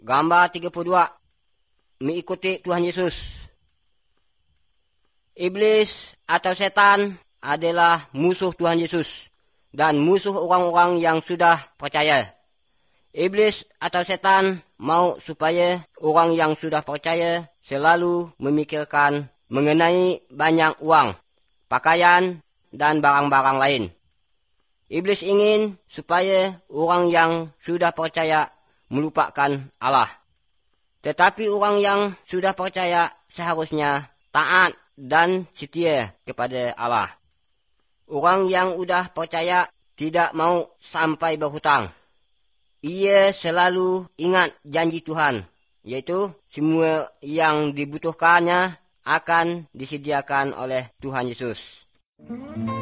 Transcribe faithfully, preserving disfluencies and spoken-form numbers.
Gambar tiga puluh dua. Mengikuti Tuhan Yesus. Iblis atau setan adalah musuh Tuhan Yesus dan musuh orang-orang yang sudah percaya. Iblis atau setan mau supaya orang yang sudah percaya selalu memikirkan mengenai banyak uang, pakaian, dan barang-barang lain. Iblis ingin supaya orang yang sudah percaya melupakan Allah. Tetapi orang yang sudah percaya seharusnya taat dan setia kepada Allah. Orang yang sudah percaya tidak mau sampai berhutang. Ia selalu ingat janji Tuhan, yaitu semua yang dibutuhkannya akan disediakan oleh Tuhan Yesus.